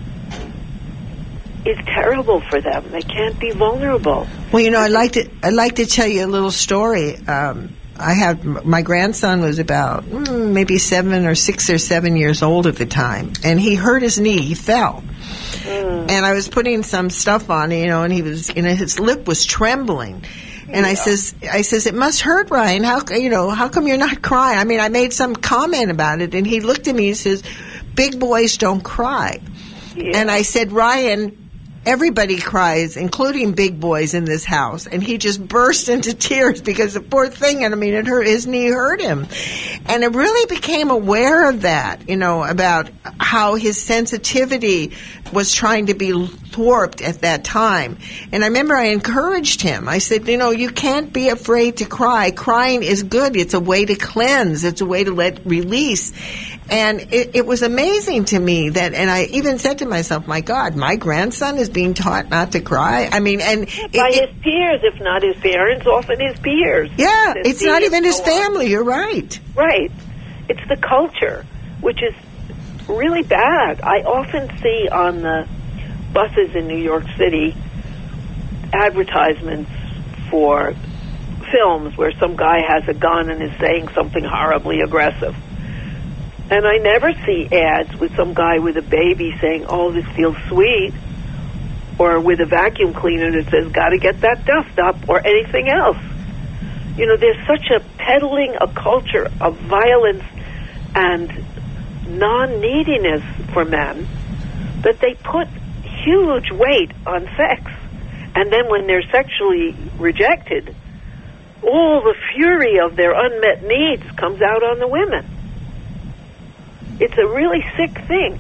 S4: is terrible for them. They can't be vulnerable.
S2: Well, you know, I'd like to I'd like to tell you a little story. Um, I had my grandson was about mm, maybe seven or six or seven years old at the time, and he hurt his knee. He fell, mm. and I was putting some stuff on, you know, and he was, you know, his lip was trembling. And yeah. I says, I says, it must hurt, Ryan. How, you know, how come you're not crying? I mean, I made some comment about it, and he looked at me and says, big boys don't cry. Yeah. And I said, Ryan, everybody cries, including big boys in this house. And he just burst into tears because the poor thing, and I mean, it hurt, his knee hurt him. And I really became aware of that, you know, about how his sensitivity was trying to be thwarted at that time. And I remember I encouraged him. I said, you know, you can't be afraid to cry. Crying is good. It's a way to cleanse. It's a way to let release. And it, it was amazing to me that, and I even said to myself, my God, my grandson is being taught not to cry. I mean, and
S4: by
S2: it,
S4: his peers, if not his parents, often his peers.
S2: Yeah,
S4: his
S2: it's not even his family. You're right.
S4: Right. It's the culture, which is really bad. I often see on the buses in New York City advertisements for films where some guy has a gun and is saying something horribly aggressive. And I never see ads with some guy with a baby saying, oh, this feels sweet, or with a vacuum cleaner that says, gotta get that dust up, or anything else. You know, there's such a peddling a culture of violence and non-neediness for men that they put huge weight on sex. And then when they're sexually rejected, all the fury of their unmet needs comes out on the women. It's a really sick thing.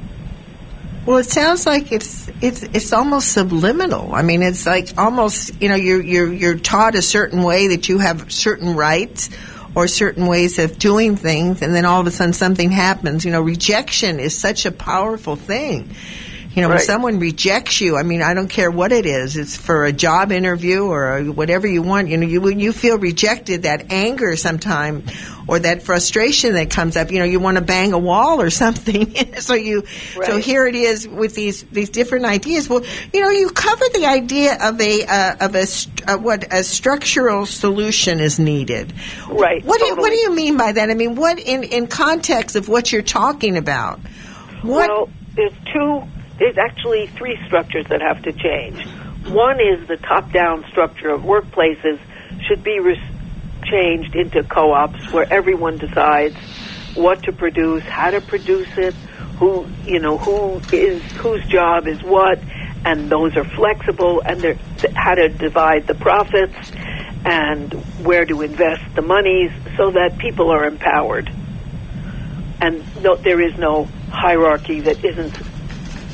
S2: Well, it sounds like it's it's it's almost subliminal. I mean, it's like almost, you know, you're you're you're taught a certain way that you have certain rights or certain ways of doing things, and then all of a sudden something happens. You know, rejection is such a powerful thing. You know, right. When someone rejects you, I mean, I don't care what it is. It's for a job interview or whatever you want. You know, you, when you feel rejected, that anger sometime or that frustration that comes up, you know, you want to bang a wall or something. so you, right. so here it is with these these different ideas. Well, you know, you cover the idea of a uh, of a uh, what a structural solution is needed.
S4: Right.
S2: What
S4: totally.
S2: do you, what do you mean by that? I mean, what in in context of what you're talking about? What?
S4: Well, there's two. There's actually three structures that have to change. One is the top-down structure of workplaces should be re- changed into co-ops where everyone decides what to produce, how to produce it, who you know who is whose job is what, and those are flexible, and they're, how to divide the profits and where to invest the monies so that people are empowered, and no, there is no hierarchy that isn't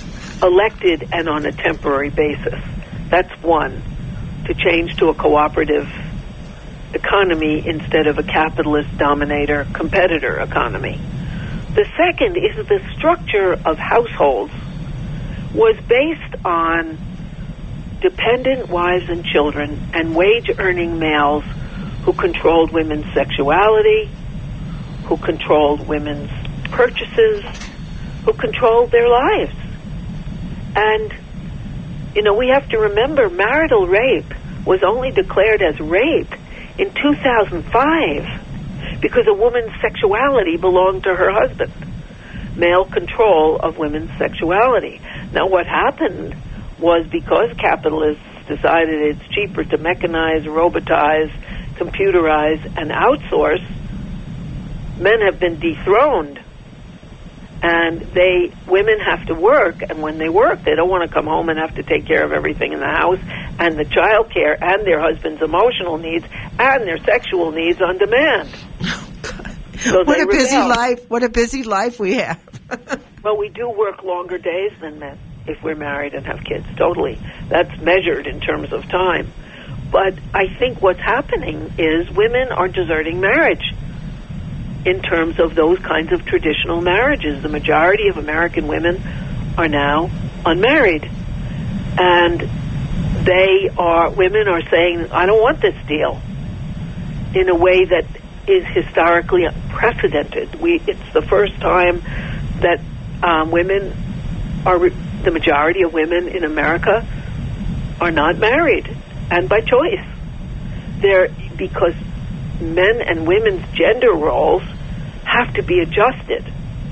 S4: elected and on a temporary basis. That's one, to change to a cooperative economy instead of a capitalist dominator competitor economy. The second is the structure of households was based on dependent wives and children and wage-earning males who controlled women's sexuality, who controlled women's purchases, who controlled their lives. And, you know, we have to remember marital rape was only declared as rape in two thousand five because a woman's sexuality belonged to her husband. Male control of women's sexuality. Now, what happened was because capitalists decided it's cheaper to mechanize, robotize, computerize, and outsource, men have been dethroned. And they, women have to work, and when they work, they don't want to come home and have to take care of everything in the house, and the child care, and their husband's emotional needs, and their sexual needs on demand. So
S2: what a
S4: rebel.
S2: busy life! What a busy life we have.
S4: Well, we do work longer days than men if we're married and have kids. Totally, that's measured in terms of time. But I think what's happening is women are deserting marriage. In terms of those kinds of traditional marriages, the majority of American women are now unmarried, and they are women are saying, "I don't want this deal," in a way that is historically unprecedented. We it's the first time that um, women are the majority of women in America are not married, and by choice. They're because men and women's gender roles have to be adjusted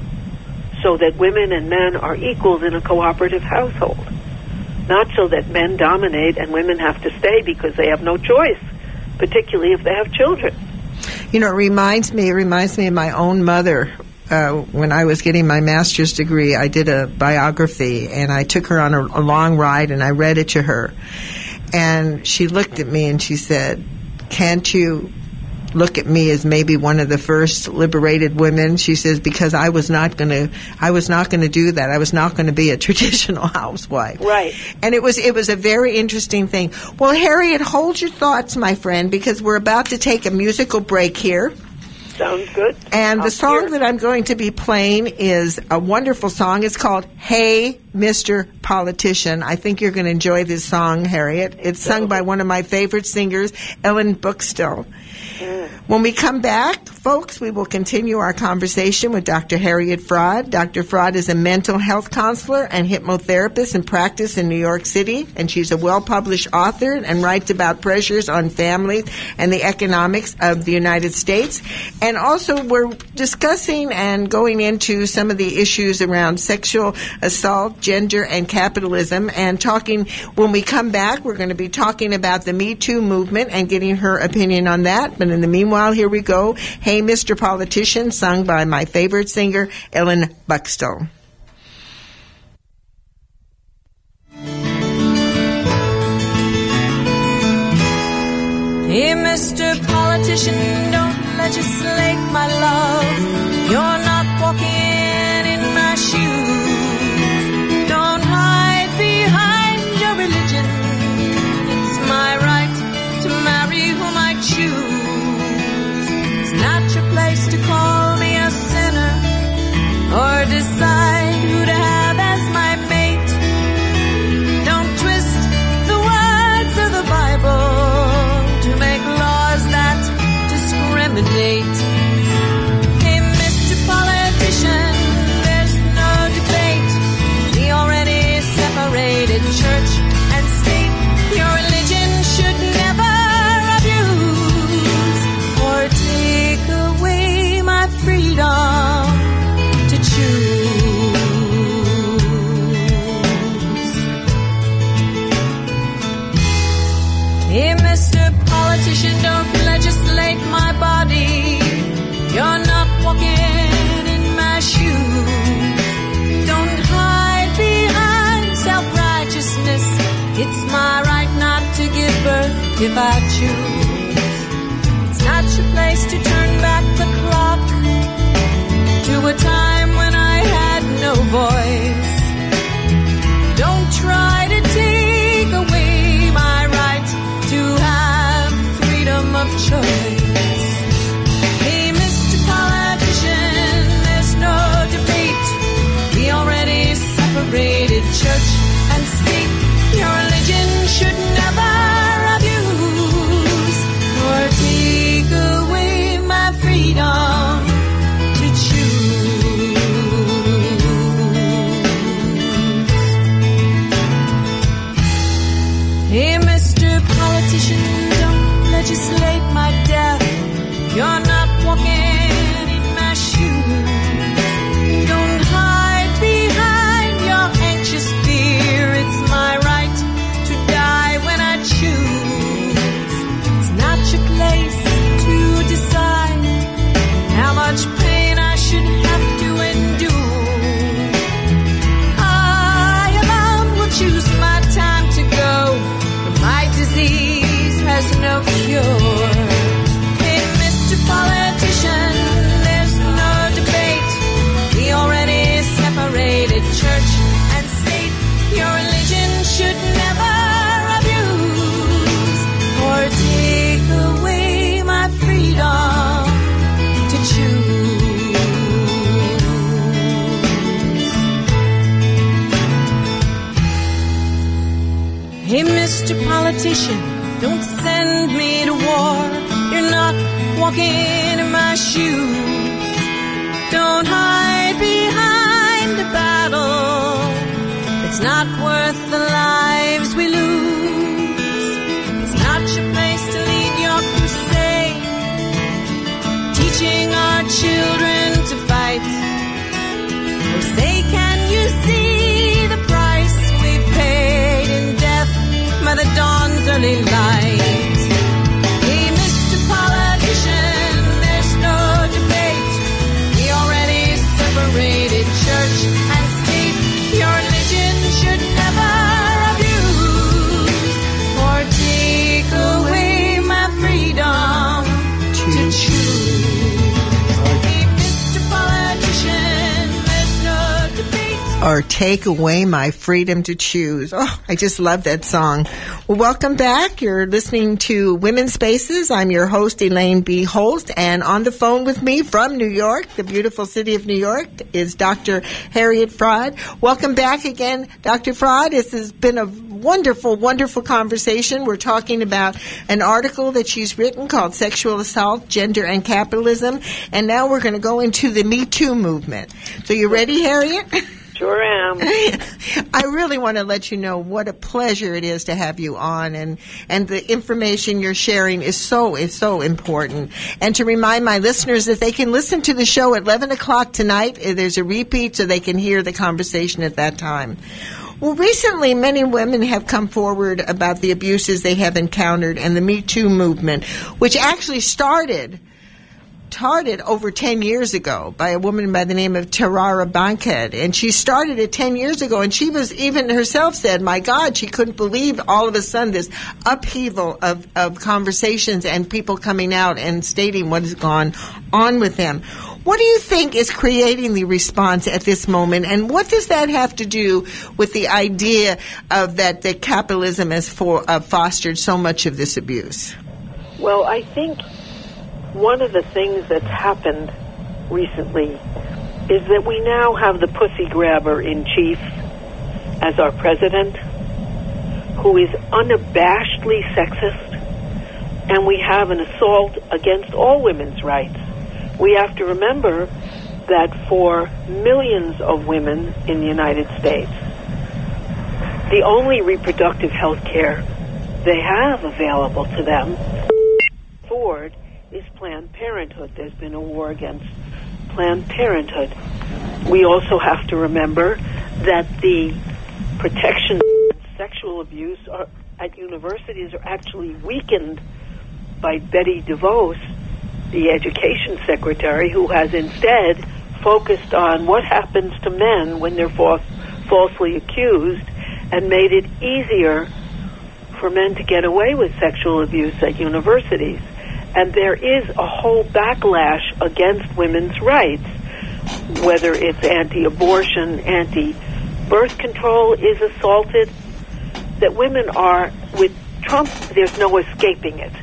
S4: so that women and men are equals in a cooperative household. Not so that men dominate and women have to stay because they have no choice, particularly if they have children.
S2: You know, it reminds me, it reminds me of my own mother. Uh, when I was getting my master's degree, I did a biography, and I took her on a, a long ride, and I read it to her. And she looked at me and she said, "Can't you look at me as maybe one of the first liberated women?" She says, "Because I was not going to, I was not going to do that. I was not going to be a traditional housewife."
S4: Right.
S2: And it was, it was a very interesting thing. Well, Harriet, hold your thoughts, my friend, because we're about to take a musical break here.
S4: Sounds good.
S2: And
S4: I'll
S2: the song
S4: hear.
S2: that I'm going to be playing is a wonderful song. It's called "Hey, Mister Politician." I think you're going to enjoy this song, Harriet. It's sung by one of my favorite singers, Ellen Buckstall. Mm. When we come back, folks, we will continue our conversation with Doctor Harriet Fraad. Doctor Fraad is a mental health counselor and hypnotherapist in practice in New York City, and she's a well-published author and writes about pressures on families and the economics of the United States. And also, we're discussing and going into some of the issues around sexual assault, gender, and capitalism, and talking, when we come back, we're going to be talking about the Me Too movement and getting her opinion on that. But in the meanwhile, here we go. "Hey, Mister Politician," sung by my favorite singer, Ellen Buckstall.
S5: Hey, Mister Politician, don't legislate my love. You're not walking in my shoes. Don't hide behind your religion. It's my right to marry whom I choose. It's not your place to call me a sinner or decide who to have as my mate. Don't twist the words of the Bible to make laws that discriminate. Hey, Mister Politician, there's no debate. We already separated church and state. Your religion should never abuse or take away my freedom to choose. Hey, Mister Politician, don't legislate my body. You're not walking in my shoes. Don't hide behind self-righteousness. It's my right not to give birth if I choose. It's not your place to turn back the clock to a time when I had no voice. Mister Politician, don't send me to war. You're not walking in my shoes. Don't hide behind a battle. It's not worth the lives we lose. It's not your place to lead your crusade, teaching our children to fight. Oh, say, can you see the price we've paid in death by the dawn's early light? Hey, Mister Politician, there's no debate. We already separated church and state. Your religion should never abuse or take away my freedom to choose. Hey, Mister Politician, there's no debate.
S2: Or take away my freedom to choose. Oh, I just love that song. Well, welcome back. You're listening to Women's Spaces. I'm your host, Elaine B. Holst, and on the phone with me from New York, the beautiful city of New York, is Doctor Harriet Fraad. Welcome back again, Doctor Fraad. This has been a wonderful, wonderful conversation. We're talking about an article that she's written called Sexual Assault, Gender and Capitalism, and now we're going to go into the Me Too movement. So you ready, Harriet?
S4: Sure am.
S2: I really want to let you know what a pleasure it is to have you on, and, and the information you're sharing is so is so important. And to remind my listeners that they can listen to the show at eleven o'clock tonight. There's a repeat so they can hear the conversation at that time. Well, recently, many women have come forward about the abuses they have encountered and the Me Too movement, which actually started started over ten years ago by a woman by the name of Tarara Bankhead. And she started it ten years ago, and she was even herself said, my God, she couldn't believe all of a sudden this upheaval of, of conversations and people coming out and stating what has gone on with them. What do you think is creating the response at this moment, and what does that have to do with the idea of that, that capitalism has for, uh, fostered so much of this abuse?
S4: Well, I think one of the things that's happened recently is that we now have the pussy grabber in chief as our president, who is unabashedly sexist, and we have an assault against all women's rights. We have to remember that for millions of women in the United States, the only reproductive health care they have available to them afford is Planned Parenthood. There's been a war against Planned Parenthood. We also have to remember that the protections against sexual abuse are, at universities are actually weakened by Betty DeVos, the education secretary, who has instead focused on what happens to men when they're false, falsely accused and made it easier for men to get away with sexual abuse at universities. And there is a whole backlash against women's rights, whether it's anti-abortion, anti-birth control is assaulted, that women are, with Trump, there's no escaping it.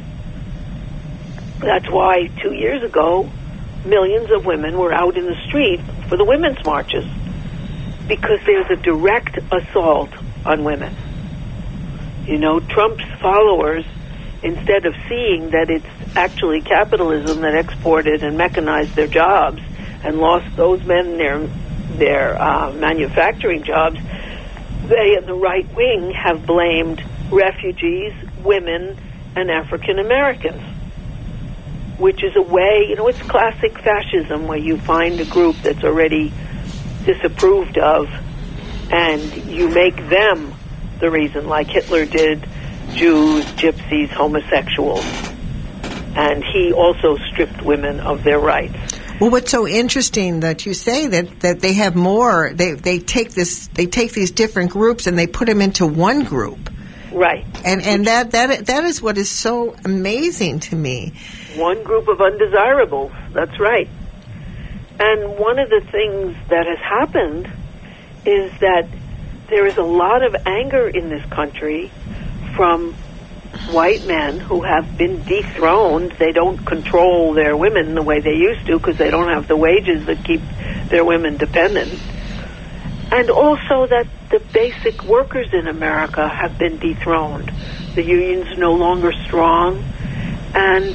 S4: That's why two years ago, millions of women were out in the street for the women's marches, because there's a direct assault on women. You know, Trump's followers, instead of seeing that it's actually capitalism that exported and mechanized their jobs and lost those men their their uh, manufacturing jobs, they in the right wing have blamed refugees, women, and African Americans, which is a way, you know, it's classic fascism, where you find a group that's already disapproved of and you make them the reason, like Hitler did Jews, gypsies, homosexuals. And he also stripped women of their rights.
S2: Well, what's so interesting that you say that, that they have more, they they take this, they take these different groups and they put them into one group.
S4: Right.
S2: And and that, that that is what is so amazing to me.
S4: One group of undesirables, that's right. And one of the things that has happened is that there is a lot of anger in this country from white men who have been dethroned. They don't control their women the way they used to because they don't have the wages that keep their women dependent. And also that the basic workers in America have been dethroned. The unions are no longer strong, and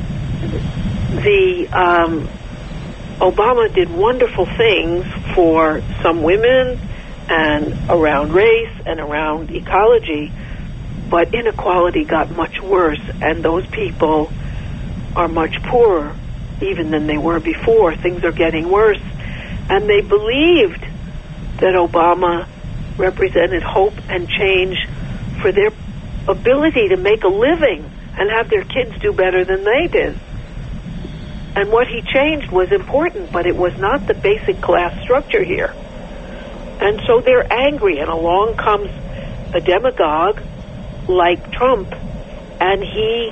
S4: the um, Obama did wonderful things for some women and around race and around ecology, but inequality got much worse, and those people are much poorer even than they were before. Things are getting worse, and they believed that Obama represented hope and change for their ability to make a living and have their kids do better than they did. And what he changed was important, but it was not the basic class structure here. And so they're angry, and along comes a demagogue like Trump, and he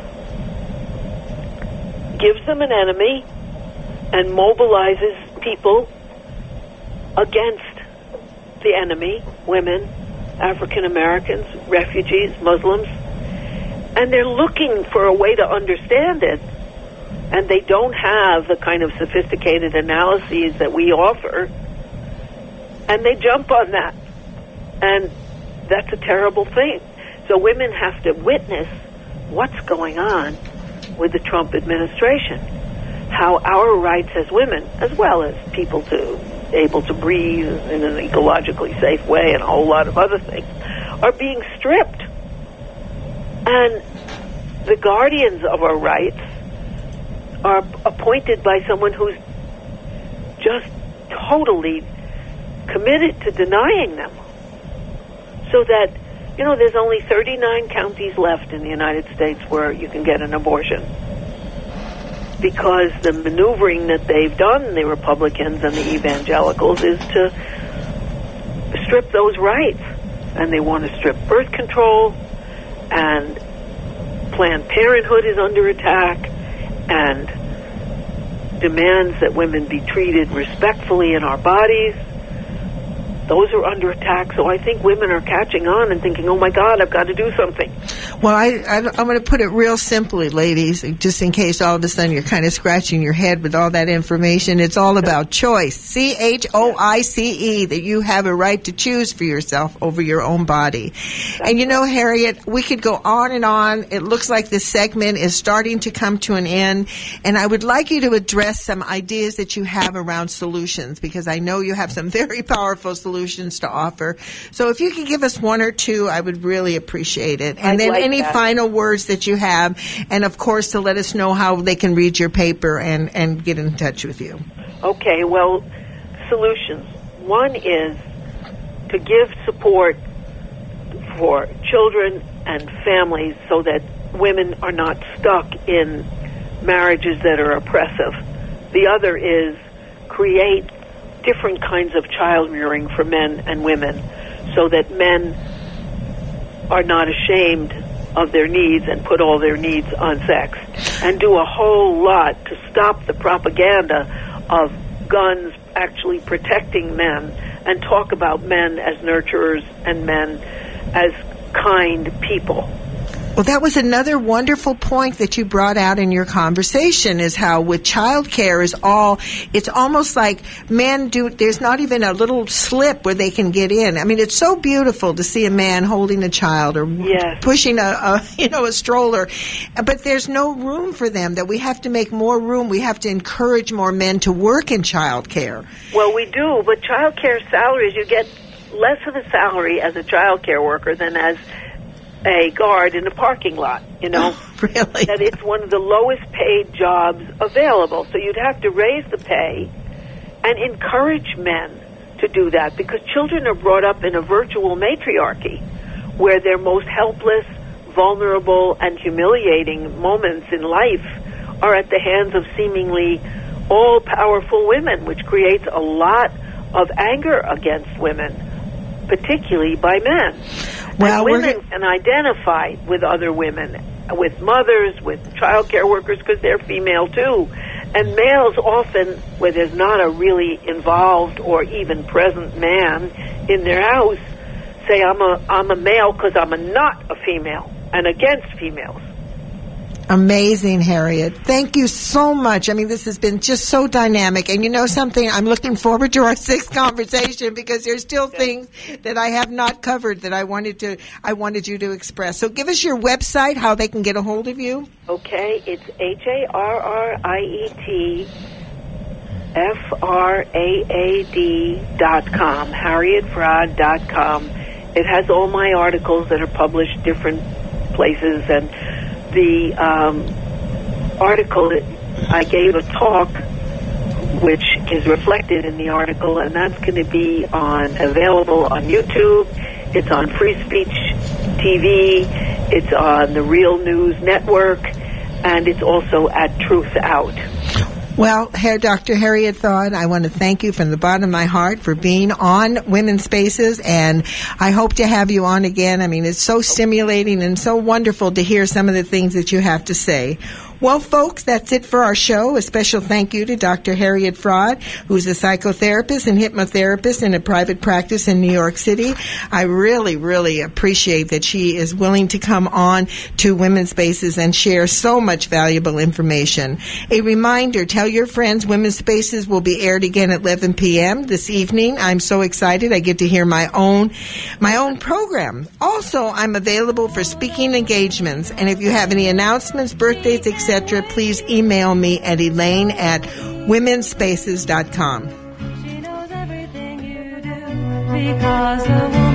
S4: gives them an enemy and mobilizes people against the enemy, women, African Americans, refugees, Muslims, and they're looking for a way to understand it, and they don't have the kind of sophisticated analyses that we offer, and they jump on that, and that's a terrible thing. So women have to witness what's going on with the Trump administration, how our rights as women, as well as people to able to breathe in an ecologically safe way and a whole lot of other things, are being stripped. And the guardians of our rights are appointed by someone who's just totally committed to denying them. So that, you know, there's only thirty-nine counties left in the United States where you can get an abortion, because the maneuvering that they've done, the Republicans and the evangelicals, is to strip those rights. And they want to strip birth control, and Planned Parenthood is under attack, and demands that women be treated respectfully in our bodies. Those are under attack. So I think women are catching on and thinking, oh my God, I've got to do something.
S2: Well, I, I, I'm going to put it real simply, ladies, just in case all of a sudden you're kind of scratching your head with all that information. It's all about choice. C H O I C E, that you have a right to choose for yourself over your own body. And you know, Harriet, we could go on and on. It looks like this segment is starting to come to an end. And I would like you to address some ideas that you have around solutions, because I know you have some very powerful solutions to offer. So if you could give us one or two, I would really appreciate it. And
S4: I'd
S2: then
S4: like
S2: any
S4: that.
S2: final words that you have, and of course to let us know how they can read your paper and, and get in touch with you.
S4: Okay, well, solutions. One is to give support for children and families so that women are not stuck in marriages that are oppressive. The other is create different kinds of child rearing for men and women so that men are not ashamed of their needs and put all their needs on sex, and do a whole lot to stop the propaganda of guns actually protecting men, and talk about men as nurturers and men as kind people.
S2: Well, that was another wonderful point that you brought out in your conversation, is how with child care is all, it's almost like men do, there's not even a little slip where they can get in. I mean, it's so beautiful to see a man holding a child or
S4: Yes.
S2: pushing a, a, you know, a stroller, but there's no room for them, that we have to make more room. We have to encourage more men to work in child care.
S4: Well, we do, but child care salaries, you get less of a salary as a child care worker than as a guard in a parking lot, you know.
S2: Really?
S4: That it's one of the lowest paid jobs available. So you'd have to raise the pay and encourage men to do that, because children are brought up in a virtual matriarchy where their most helpless, vulnerable, and humiliating moments in life are at the hands of seemingly all-powerful women, which creates a lot of anger against women, particularly by men.
S2: Well,
S4: and
S2: we're
S4: women can identify with other women, with mothers, with child care workers, because they're female too. And males often, where there's not a really involved or even present man in their house, say, I'm a, I'm a male because I'm a not a female, and against females.
S2: Amazing, Harriet. Thank you so much. I mean, this has been just so dynamic. And you know something? I'm looking forward to our sixth conversation because there's still things that I have not covered that I wanted to, I wanted you to express. So give us your website, how they can get a hold of you.
S4: Okay, it's H A R R I E T F R A A D dot com, Harriet Fraad dot com. It has all my articles that are published different places, and the um, article that I gave a talk, which is reflected in the article, and that's going to be on available on YouTube. It's on Free Speech T V. It's on the Real News Network, and it's also at Truth Out.
S2: Well, Herr Doctor Harriet Fraad, I want to thank you from the bottom of my heart for being on Women's Spaces, and I hope to have you on again. I mean, it's so stimulating and so wonderful to hear some of the things that you have to say. Well, folks, that's it for our show. A special thank you to Doctor Harriet Fraad, who's a psychotherapist and hypnotherapist in a private practice in New York City. I really, really appreciate that she is willing to come on to Women's Spaces and share so much valuable information. A reminder, tell your friends Women's Spaces will be aired again at eleven p.m. this evening. I'm so excited. I get to hear my own, my own program. Also, I'm available for speaking engagements. And if you have any announcements, birthdays, et cetera, please email me at Elaine at women's spaces dot com.
S1: She knows everything you do because the